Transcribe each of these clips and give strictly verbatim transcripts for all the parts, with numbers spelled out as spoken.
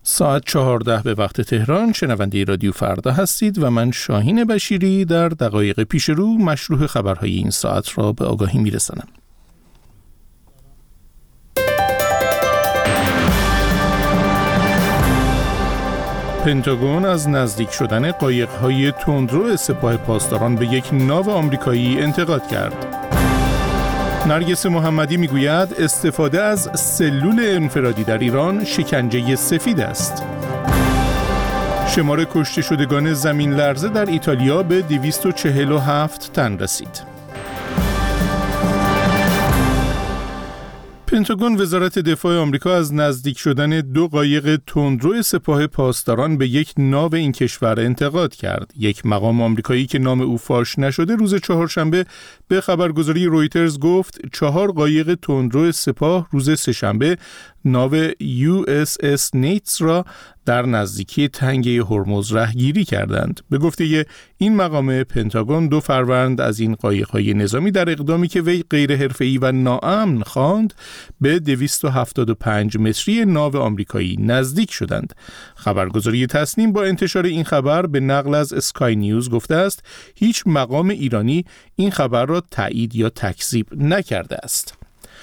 ساعت چهارده به وقت تهران. شنونده رادیو فردا هستید و من شاهین بشیری در دقایق پیش رو مشروح خبرهای این ساعت را به آگاهی میرسانم. پنتاگون از نزدیک شدن قایق‌های تندرو سپاه پاسداران به یک ناو آمریکایی انتقاد کرد. نرگس محمدی میگوید استفاده از سلول انفرادی در ایران شکنجه سفید است. شمار کشته شدگان زمین لرزه در ایتالیا به دویست و چهل و هفت تن رسید. پنتاگون وزارت دفاع آمریکا از نزدیک شدن دو قایق تندرو سپاه پاسداران به یک ناو این کشور انتقاد کرد. یک مقام آمریکایی که نام او فاش نشده روز چهارشنبه به خبرگزاری رویترز گفت چهار قایق تندرو سپاه روز سه‌شنبه ناو یو اس اس نیتس را در نزدیکی تنگه هرمز رهگیری کردند. به گفته این مقام پنتاگون دو فروند از این قایق‌های نظامی در اقدامی که وی غیر حرفه‌ای و ناامن خواند به دویست و هفتاد و پنج متری ناو آمریکایی نزدیک شدند. خبرگزاری تسنیم با انتشار این خبر به نقل از اسکای نیوز گفته است هیچ مقام ایرانی این خبر را تایید یا تکذیب نکرده است.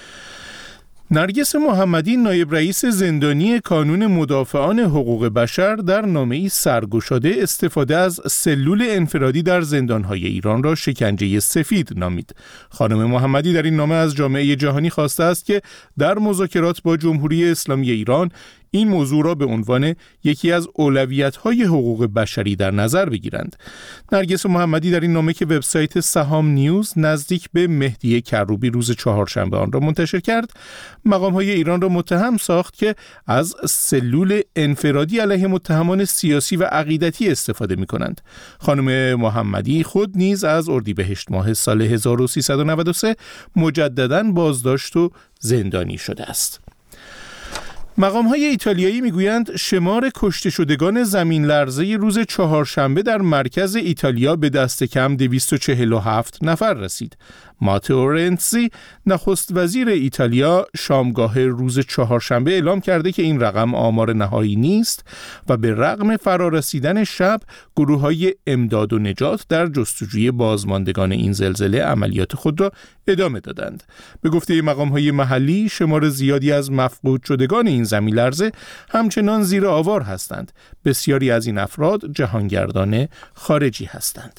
نرگس محمدی نایب رئیس زندانی کانون مدافعان حقوق بشر در نامه‌ای سرگشاده استفاده از سلول انفرادی در زندان‌های ایران را شکنجه سفید نامید. خانم محمدی در این نامه از جامعه جهانی خواسته است که در مذاکرات با جمهوری اسلامی ایران این موضوع را به عنوان یکی از اولویت‌های حقوق بشری در نظر بگیرند. نرگس محمدی در این نامه که وبسایت سهام نیوز نزدیک به مهدی کروبی روز چهارشنبه آن را منتشر کرد، مقام‌های ایران را متهم ساخت که از سلول انفرادی علیه متهمان سیاسی و عقیدتی استفاده می‌کنند. خانم محمدی خود نیز از اردیبهشت ماه سال هزار و سیصد و نود و سه مجدداً بازداشت و زندانی شده است. مقام‌های ایتالیایی میگویند شمار کشته شدگان زمین لرزه روز چهارشنبه در مرکز ایتالیا به دست کم دویست و چهل و هفت نفر رسید. ماتئو رنزی نخست وزیر ایتالیا شامگاه روز چهارشنبه اعلام کرده که این رقم آمار نهایی نیست و به رغم فرارسیدن شب گروه‌های امداد و نجات در جستجوی بازماندگان این زلزله عملیات خود را ادامه دادند. به گفته مقام‌های محلی شمار زیادی از مفقود شدگان این زمین لرزه همچنان زیر آوار هستند. بسیاری از این افراد جهانگردان خارجی هستند.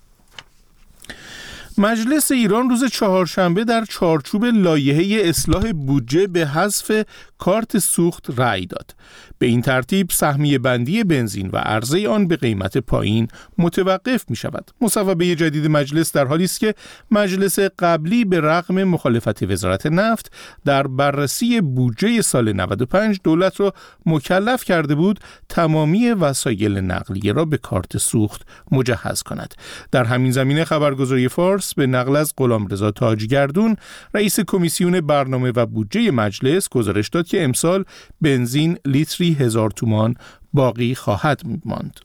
مجلس ایران روز چهارشنبه در چارچوب لایحه اصلاح بودجه به حذف کارت سوخت رأی داد. به این ترتیب سهمیه بندی بنزین و عرضه آن به قیمت پایین متوقف می شود. مصوبه جدید مجلس در حالی است که مجلس قبلی به رغم مخالفت وزارت نفت در بررسی بودجه سال نود و پنج دولت را مکلف کرده بود تمامی وسایل نقلیه را به کارت سوخت مجهز کند. در همین زمینه خبرگزاری فارس به نقل از غلامرضا تاجگردون رئیس کمیسیون برنامه و بودجه مجلس گزارش داد که امسال بنزین لیتری هزار تومان باقی خواهد ماند.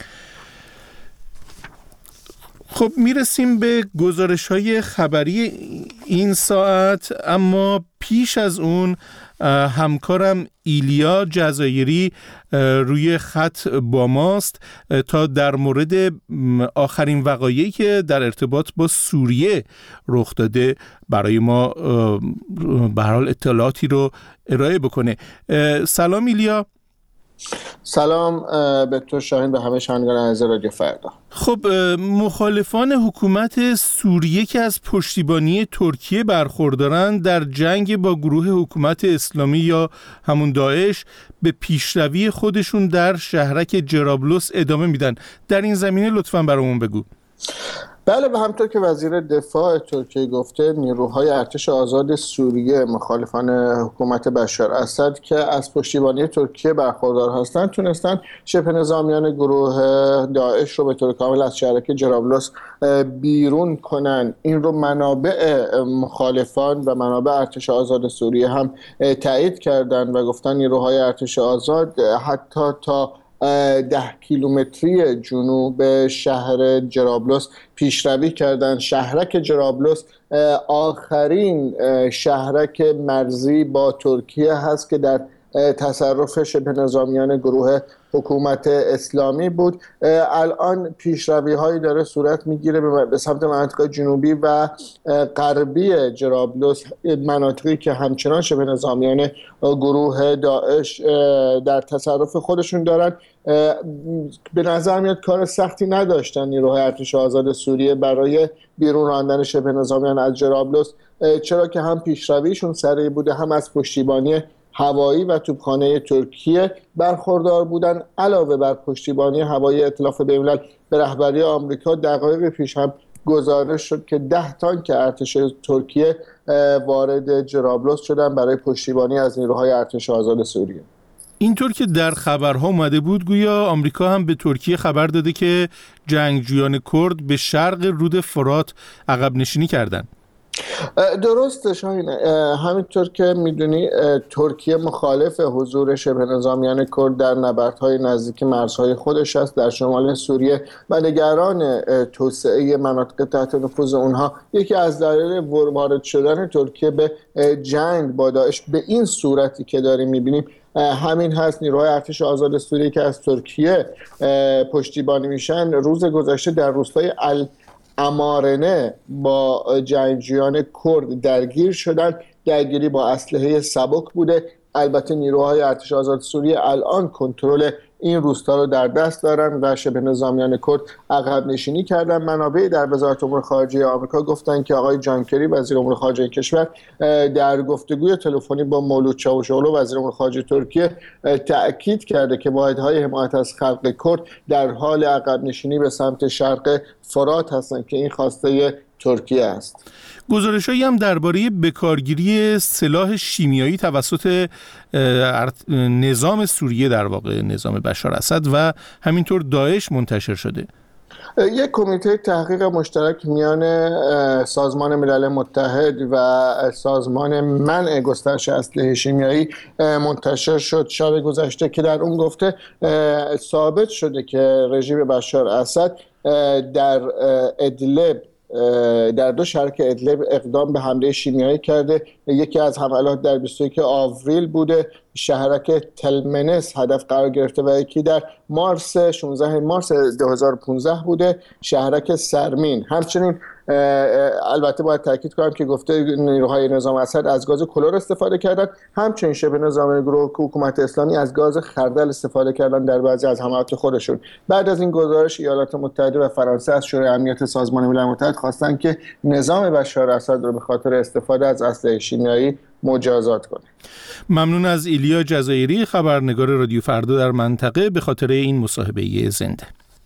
خب میرسیم به گزارش‌های خبری این ساعت، اما پیش از اون همکارم ایلیا جزایری روی خط با ماست تا در مورد آخرین وقایعی که در ارتباط با سوریه رخ داده برای ما به هر حال اطلاعاتی رو ارائه بکنه. سلام ایلیا. سلام به تو شاهین، به همه شنوندگان عزیز رادیو فردا. خب مخالفان حکومت سوریه که از پشتیبانی ترکیه برخوردارند در جنگ با گروه حکومت اسلامی یا همون داعش به پیشروی خودشون در شهرک جرابلس ادامه میدن. در این زمینه لطفاً برامون بگو. بله، و همطور که وزیر دفاع ترکیه گفته، نیروهای ارتش آزاد سوریه مخالفان حکومت بشار اسد که از پشتیبانی ترکیه برخوردار هستند تونستن شبه نظامیان گروه داعش رو به طور کامل از شهرک جرابلس بیرون کنن. این رو منابع مخالفان و منابع ارتش آزاد سوریه هم تایید کردند و گفتن نیروهای ارتش آزاد حتی تا ده کیلومتری جنوب شهر جرابلس پیشروی کردند. شهرک جرابلس آخرین شهرک مرزی با ترکیه هست که در تصرف شبه نظامیان گروه حکومت اسلامی بود. الان پیشروی هایی داره صورت میگیره به سمت مناطق جنوبی و غربی جرابلس، مناطقی که همچنان شبه نظامیان گروه داعش در تصرف خودشون دارن. به نظر میاد کار سختی نداشتن نیروهای ارتش آزاد سوریه برای بیرون راندن شبه نظامیان از جرابلس، چرا که هم پیشرویشون سریع بوده، هم از پشتیبانی هوایی و توپخانه ترکیه برخوردار بودن. علاوه بر پشتیبانی هوایی ائتلاف بین‌الملل به رهبری آمریکا، دقایق پیش هم گزارش شد که ده تانک ارتش ترکیه وارد جرابلس شدن برای پشتیبانی از نیروهای ارتش آزاد سوریه. اینطور که در خبرها اومده بود گویا آمریکا هم به ترکیه خبر داده که جنگجویان کرد به شرق رود فرات عقب نشینی کردند. درسته شاهینه، همینطور که میدونی ترکیه مخالف حضور شبه نظامیان کرد در نبردهای نزدیک مرزهای خودش است در شمال سوریه و نگران توسعه مناطق تحت نفوذ اونها. یکی از دلایل وارد شدن ترکیه به جنگ با داعش به این صورتی که داریم میبینیم همین هست. نیروهای ارتش آزاد سوریه که از ترکیه پشتیبانی میشن، روز گذشته در روستای ال امارنه با جنگجویان کرد درگیر شدن. درگیری با اسلحه سبک بوده. البته نیروهای ارتش آزاد سوریه الان کنترل این روستا رو در دست دارن و شبه نظامیان کرد عقب نشینی کردن. منابع در وزارت امور خارجه آمریکا گفتن که آقای جان کری وزیر امور خارجه کشور در گفتگوی تلفنی با مولود چاوشوغلو وزیر امور خارجه ترکیه تأکید کرده که واحدهای حمایت از خلق کرد در حال عقب نشینی به سمت شرق فرات هستند که این خواسته ترکیه است. گزارش‌هایی هم درباره بکارگیری سلاح شیمیایی توسط نظام سوریه، در واقع نظام بشار اسد و همینطور داعش منتشر شده. یک کمیته تحقیق مشترک میان سازمان ملل متحد و سازمان منع گسترش اسلحه شیمیایی منتشر شد شب گذشته که در اون گفته ثابت شده که رژیم بشار اسد در ادلب در دو شهر ادلب اقدام به حمله شیمیایی کرده. یکی از حملات در بیست و یک آوریل بوده، شهرک تلمنس هدف قرار گرفته و یکی در مارس شانزده مارس دو هزار و پانزده بوده، شهرک سرمین. همچنین البته باید تاکید کنم که گفته نیروهای نظام اسد از گاز کلور استفاده کردن، همچنین شبه نظامی گروه حکومت اسلامی از گاز خردل استفاده کردن در بعضی از حملات خودشون. بعد از این گزارش ایالات متحده و فرانسه از شورای امنیت سازمان ملل متحد خواستن که نظام بشار اسد رو به خاطر استفاده از اسلحه شیمیایی مجازات کنه. ممنون از ایلیا جزایری، خبرنگار رادیو فردا در منطقه، به خاطر این مصاحبه زنده.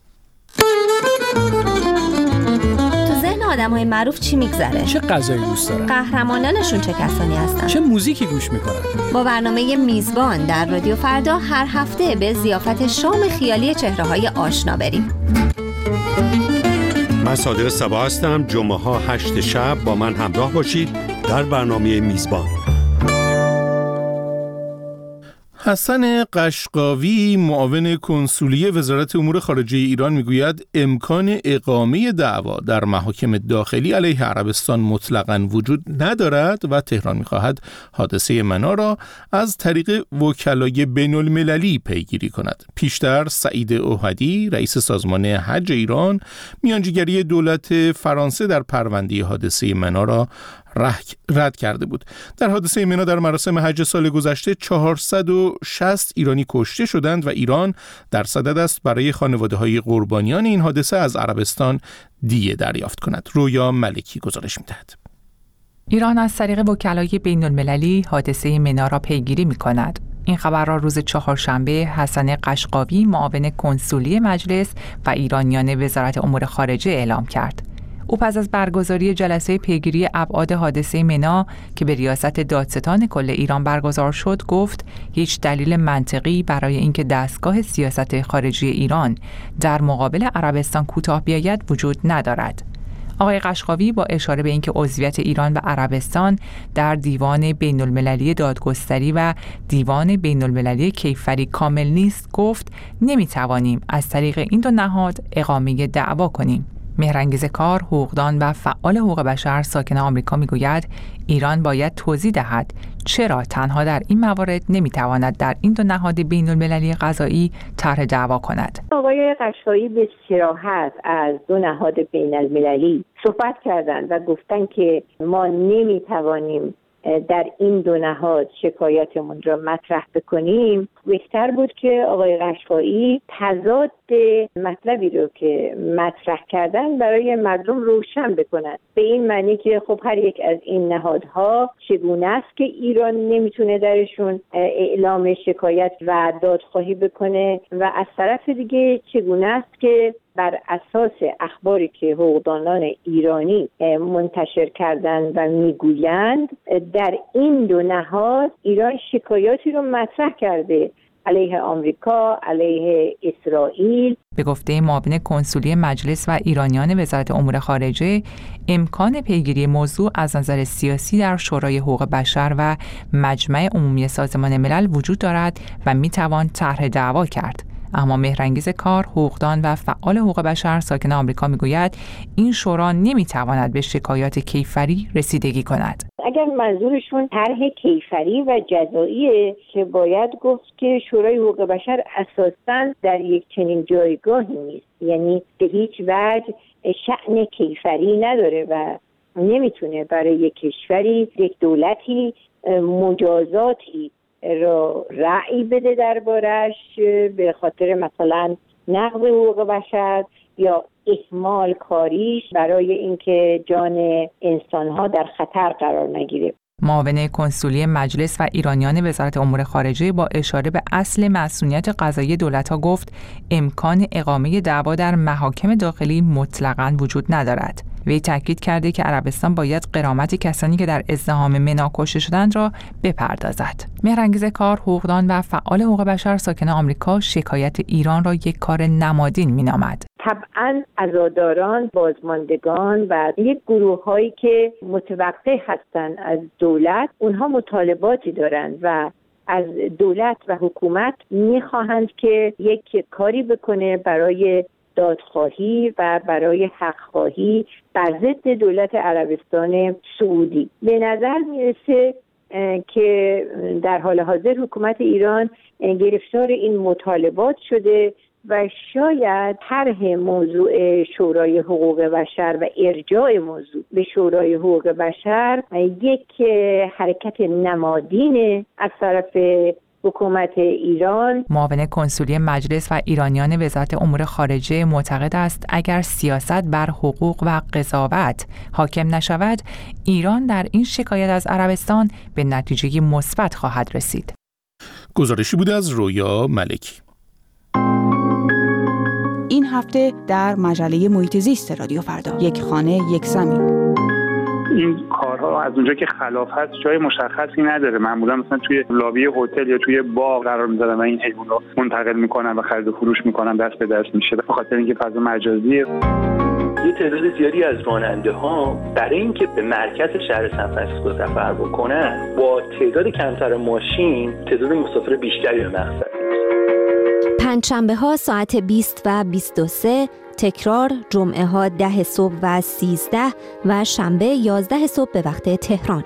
آدم‌های معروف چی میگذره؟ چه غذایی دوست دارن؟ قهرمانانشون چه کسانی هستن؟ چه موزیکی گوش میکنن؟ با برنامه میزبان در رادیو فردا هر هفته به ضیافت شام خیالی چهره‌های آشنا بریم. من صادق صبا هستم. جمعه ها هشت شب با من همراه باشید در برنامه میزبان. حسن قشقاوی، معاون کنسولی وزارت امور خارجه ایران، میگوید امکان اقامه دعوا در محاکم داخلی علیه عربستان مطلقاً وجود ندارد و تهران میخواهد حادثه منار را از طریق وکلای بین المللی پیگیری کند. پیشتر سعید اوحدی، رئیس سازمان حج ایران، میانجیگری دولت فرانسه در پرونده حادثه منار را رد کرده بود. در حادثه منا در مراسم حج سال گذشته چهارصد و شصت ایرانی کشته شدند و ایران در صدد است برای خانواده‌های قربانیان این حادثه از عربستان دیه دریافت کند. رویا ملکی گزارش می‌دهد. ایران از طریق وکلای بین المللی حادثه منا را پیگیری می‌کند. این خبر را روز چهارشنبه حسن قشقاوی، معاون کنسولی مجلس و ایرانیان وزارت امور خارجه اعلام کرد. او پس از برگزاری جلسه پیگیری ابعاد حادثه منا که به ریاست دادستان کل ایران برگزار شد گفت هیچ دلیل منطقی برای اینکه دستگاه سیاست خارجی ایران در مقابل عربستان کوتاه بیاید وجود ندارد. آقای قشقاوی با اشاره به اینکه عضویت ایران و عربستان در دیوان بین المللی دادگستری و دیوان بین المللی کیفری کامل نیست گفت نمیتوانیم از طریق این دو نهاد اقامه دعوا کنیم. مهرانگیز کار، حقوقدان و فعال حقوق بشر ساکن آمریکا میگوید ایران باید توضیح دهد چرا تنها در این موارد نمیتواند در این دو نهاد بین المللی قضایی طرح دعوا کند. آقای قشقایی به صراحت از دو نهاد بین المللی صحبت کردند و گفتند که ما نمیتوانیم در این دو نهاد شکایتمون را مطرح بکنیم. بهتر بود که آقای قشقایی تضاد مطلبی رو که مطرح کردن برای مردم روشن بکنن، به این معنی که خب هر یک از این نهادها چگونه است که ایران نمیتونه درشون اعلام شکایت و دادخواهی بکنه و از طرف دیگه چگونه است که بر اساس اخباری که حقوقدانان ایرانی منتشر کردن و میگویند در این دو نهاد ایران شکایاتی رو مطرح کرده علیه آمریکا، علیه اسرائیل. به گفته معاون کنسولی مجلس و ایرانیان وزارت امور خارجه، امکان پیگیری موضوع از نظر سیاسی در شورای حقوق بشر و مجمع عمومی سازمان ملل وجود دارد و میتوان طرح دعوا کرد. اما مهرانگیز کار، حقوقدان و فعال حقوق بشر ساکن آمریکا میگوید این شورا نمیتواند به شکایات کیفری رسیدگی کند. اگر منظورشون طرح کیفری و جزاییه که باید گفت که شورای حقوق بشر اساساً در یک چنین جایگاهی نیست، یعنی به هیچ وجه شأن کیفری نداره و نمیتونه برای یک کشوری، یک دولتی مجازاتی را رأی بده دربارش به خاطر مثلا نقض حقوق بشر یا اهمال کاریش برای اینکه جان انسانها در خطر قرار نگیره. معاون کنسولی مجلس و ایرانیان وزارت امور خارجه با اشاره به اصل مسئولیت قضایی دولت‌ها گفت امکان اقامه دعوا در محاکم داخلی مطلقاً وجود ندارد. وی تاکید کرده که عربستان باید غرامت کسانی که در ازدحام منا کشته شدند را بپردازد. مهرانگیز کار، حقوقدان و فعال حقوق بشر ساکن آمریکا شکایت ایران را یک کار نمادین می‌نامد. طبعاً عزاداران، بازماندگان و یک گروه‌هایی که متوقع هستند از دولت، اونها مطالباتی دارند و از دولت و حکومت می‌خواهند که یک کاری بکنه برای دادخواهی و برای حق‌خواهی بر ضد دولت عربستان سعودی. به نظر میرسه که در حال حاضر حکومت ایران گرفتار این مطالبات شده و شاید طرح موضوع شورای حقوق بشر و ارجاع موضوع به شورای حقوق بشر یک حرکت نمادین از طرف حکومت ایران. معاون کنسولی مجلس و ایرانیان وزارت امور خارجه معتقد است اگر سیاست بر حقوق و قضاوت حاکم نشود، ایران در این شکایت از عربستان به نتیجه مثبت خواهد رسید. گزارشی بود از رویا ملکی. این هفته در مجله محیط زیست رادیو فردا، یک خانه یک زمین. این کارها از اونجا که خلاف هست جای مشخصی نداره. معمولا مثلا توی لابی هتل یا توی باغ قرار میذارن و این حیوان رو منتقل میکنن و خرید و فروش میکنن، دست به دست میشه به خاطر اینکه فضا مجازیه. یه تعداد زیادی از راننده ها برای اینکه به مرکز شهر سان فرانسیسکو سفر بکنن با تعداد کمتر ماشین تعداد مسافر بیشتری به مقصد. پنجشنبه ها ساعت بیست و بیست و سه، تکرار جمعه ها ده صبح و سیزده و شنبه یازده صبح به وقت تهران.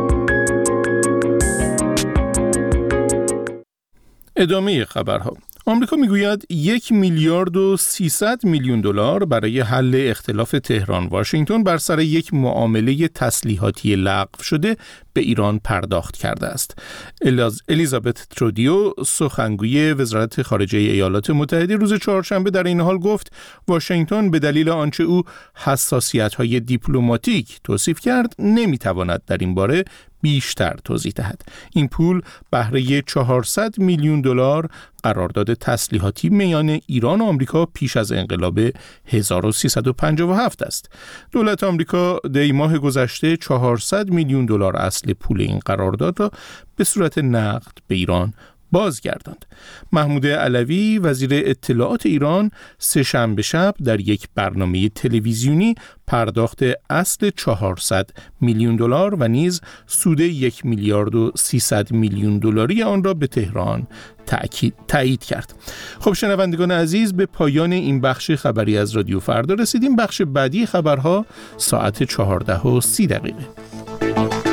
ادامه خبرها. آمریکا میگوید یک میلیارد و سیصد میلیون دلار برای حل اختلاف تهران واشنگتن بر سر یک معامله تسلیحاتی لغو شده به ایران پرداخت کرده است. الیزابت ترودیو سخنگوی وزارت خارجه ایالات متحده روز چهارشنبه در این حال گفت واشنگتن به دلیل آنچه او حساسیت‌های دیپلماتیک توصیف کرد نمیتواند در این باره بیشتر توضیح دهد. این پول بهره چهارصد میلیون دلار قرارداد تسلیحاتی میان ایران و آمریکا پیش از انقلاب هزار و سیصد و پنجاه و هفت است. دولت آمریکا دی ماه گذشته چهارصد میلیون دلار اصل پول این قرارداد را به صورت نقد به ایران بازگرداند. محمود علوی وزیر اطلاعات ایران سه‌شنبه شب در یک برنامه تلویزیونی پرداخت اصل چهارصد میلیون دلار و نیز سود یک میلیارد و سیصد میلیون دلاری آن را به تهران تأکید تایید کرد. خب شنوندگان عزیز، به پایان این بخش خبری از رادیو فردا رسیدیم. بخش بعدی خبرها ساعت چهارده و سی دقیقه.